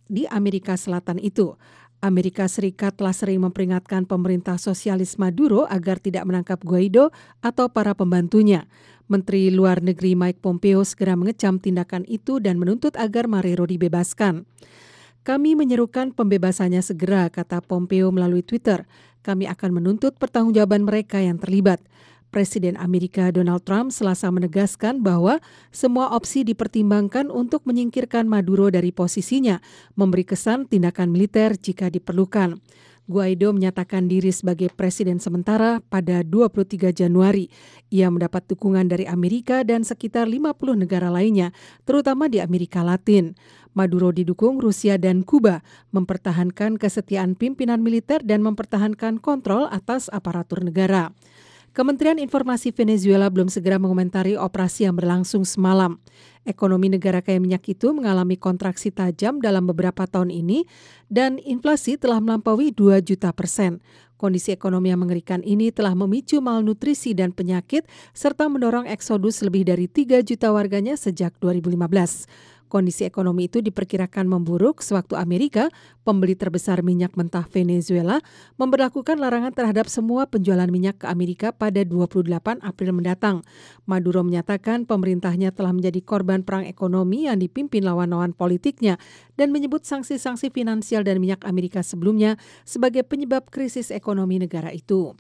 di Amerika Selatan itu. Amerika Serikat telah sering memperingatkan pemerintah sosialis Maduro agar tidak menangkap Guaido atau para pembantunya. Menteri Luar Negeri Mike Pompeo segera mengecam tindakan itu dan menuntut agar Marrero dibebaskan. Kami menyerukan pembebasannya segera, kata Pompeo melalui Twitter. Kami akan menuntut pertanggungjawaban mereka yang terlibat. Presiden Amerika Donald Trump Selasa menegaskan bahwa semua opsi dipertimbangkan untuk menyingkirkan Maduro dari posisinya, memberi kesan tindakan militer jika diperlukan. Guaido menyatakan diri sebagai presiden sementara pada 23 Januari. Ia mendapat dukungan dari Amerika dan sekitar 50 negara lainnya, terutama di Amerika Latin. Maduro didukung Rusia dan Kuba, mempertahankan kesetiaan pimpinan militer dan mempertahankan kontrol atas aparatur negara. Kementerian Informasi Venezuela belum segera mengomentari operasi yang berlangsung semalam. Ekonomi negara kaya minyak itu mengalami kontraksi tajam dalam beberapa tahun ini dan inflasi telah melampaui 2 juta %. Kondisi ekonomi yang mengerikan ini telah memicu malnutrisi dan penyakit serta mendorong eksodus lebih dari 3 juta warganya sejak 2015. Kondisi ekonomi itu diperkirakan memburuk sewaktu Amerika, pembeli terbesar minyak mentah Venezuela, memberlakukan larangan terhadap semua penjualan minyak ke Amerika pada 28 April mendatang. Maduro menyatakan pemerintahnya telah menjadi korban perang ekonomi yang dipimpin lawan-lawan politiknya dan menyebut sanksi-sanksi finansial dan minyak Amerika sebelumnya sebagai penyebab krisis ekonomi negara itu.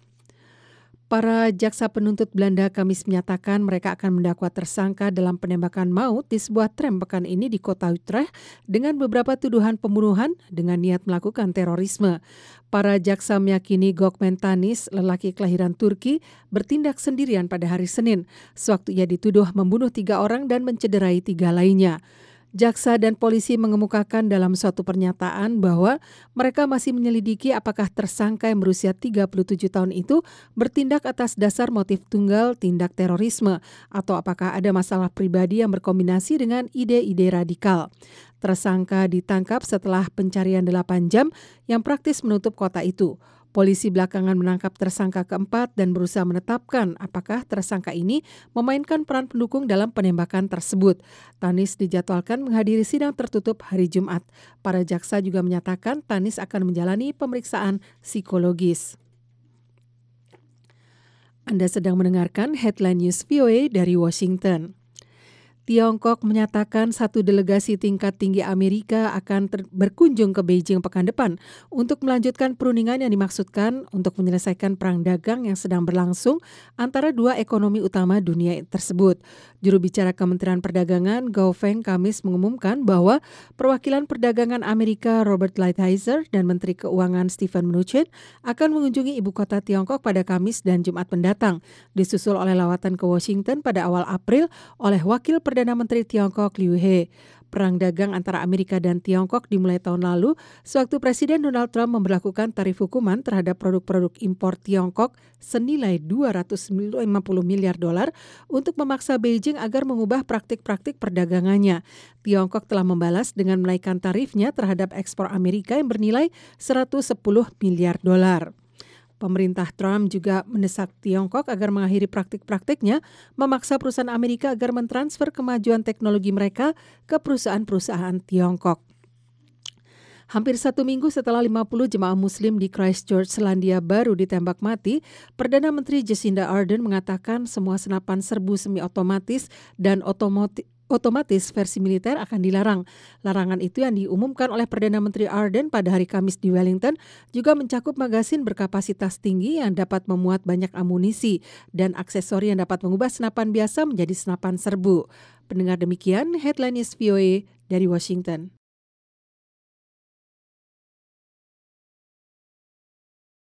Para jaksa penuntut Belanda Kamis menyatakan mereka akan mendakwa tersangka dalam penembakan maut di sebuah tram pekan ini di kota Utrecht dengan beberapa tuduhan pembunuhan dengan niat melakukan terorisme. Para jaksa meyakini Gökmen Tanis, lelaki kelahiran Turki, bertindak sendirian pada hari Senin, sewaktu ia dituduh membunuh 3 orang dan mencederai 3 lainnya. Jaksa dan polisi mengemukakan dalam suatu pernyataan bahwa mereka masih menyelidiki apakah tersangka yang berusia 37 tahun itu bertindak atas dasar motif tunggal tindak terorisme atau apakah ada masalah pribadi yang berkombinasi dengan ide-ide radikal. Tersangka ditangkap setelah pencarian 8 jam yang praktis menutup kota itu. Polisi belakangan menangkap tersangka keempat dan berusaha menetapkan apakah tersangka ini memainkan peran pendukung dalam penembakan tersebut. Tanis dijadwalkan menghadiri sidang tertutup hari Jumat. Para jaksa juga menyatakan Tanis akan menjalani pemeriksaan psikologis. Anda sedang mendengarkan Headline News VOA dari Washington. Tiongkok menyatakan satu delegasi tingkat tinggi Amerika akan berkunjung ke Beijing pekan depan untuk melanjutkan perundingan yang dimaksudkan untuk menyelesaikan perang dagang yang sedang berlangsung antara dua ekonomi utama dunia tersebut. Juru bicara Kementerian Perdagangan Gao Feng Kamis mengumumkan bahwa perwakilan perdagangan Amerika Robert Lighthizer dan Menteri Keuangan Steven Mnuchin akan mengunjungi ibu kota Tiongkok pada Kamis dan Jumat mendatang, disusul oleh lawatan ke Washington pada awal April oleh Wakil Perdana Menteri Tiongkok Liu He. Perang dagang antara Amerika dan Tiongkok dimulai tahun lalu sewaktu Presiden Donald Trump memberlakukan tarif hukuman terhadap produk-produk impor Tiongkok senilai $250 miliar untuk memaksa Beijing agar mengubah praktik-praktik perdagangannya. Tiongkok telah membalas dengan menaikkan tarifnya terhadap ekspor Amerika yang bernilai $110 miliar. Pemerintah Trump juga mendesak Tiongkok agar mengakhiri praktik-praktiknya, memaksa perusahaan Amerika agar mentransfer kemajuan teknologi mereka ke perusahaan-perusahaan Tiongkok. Hampir 1 minggu setelah 50 jemaah muslim di Christchurch, Selandia Baru ditembak mati, Perdana Menteri Jacinda Ardern mengatakan semua senapan serbu semi-otomatis dan otomatis versi militer akan dilarang. Larangan itu yang diumumkan oleh Perdana Menteri Ardern pada hari Kamis di Wellington juga mencakup magasin berkapasitas tinggi yang dapat memuat banyak amunisi dan aksesori yang dapat mengubah senapan biasa menjadi senapan serbu. Pendengar demikian, Headline News VOA dari Washington.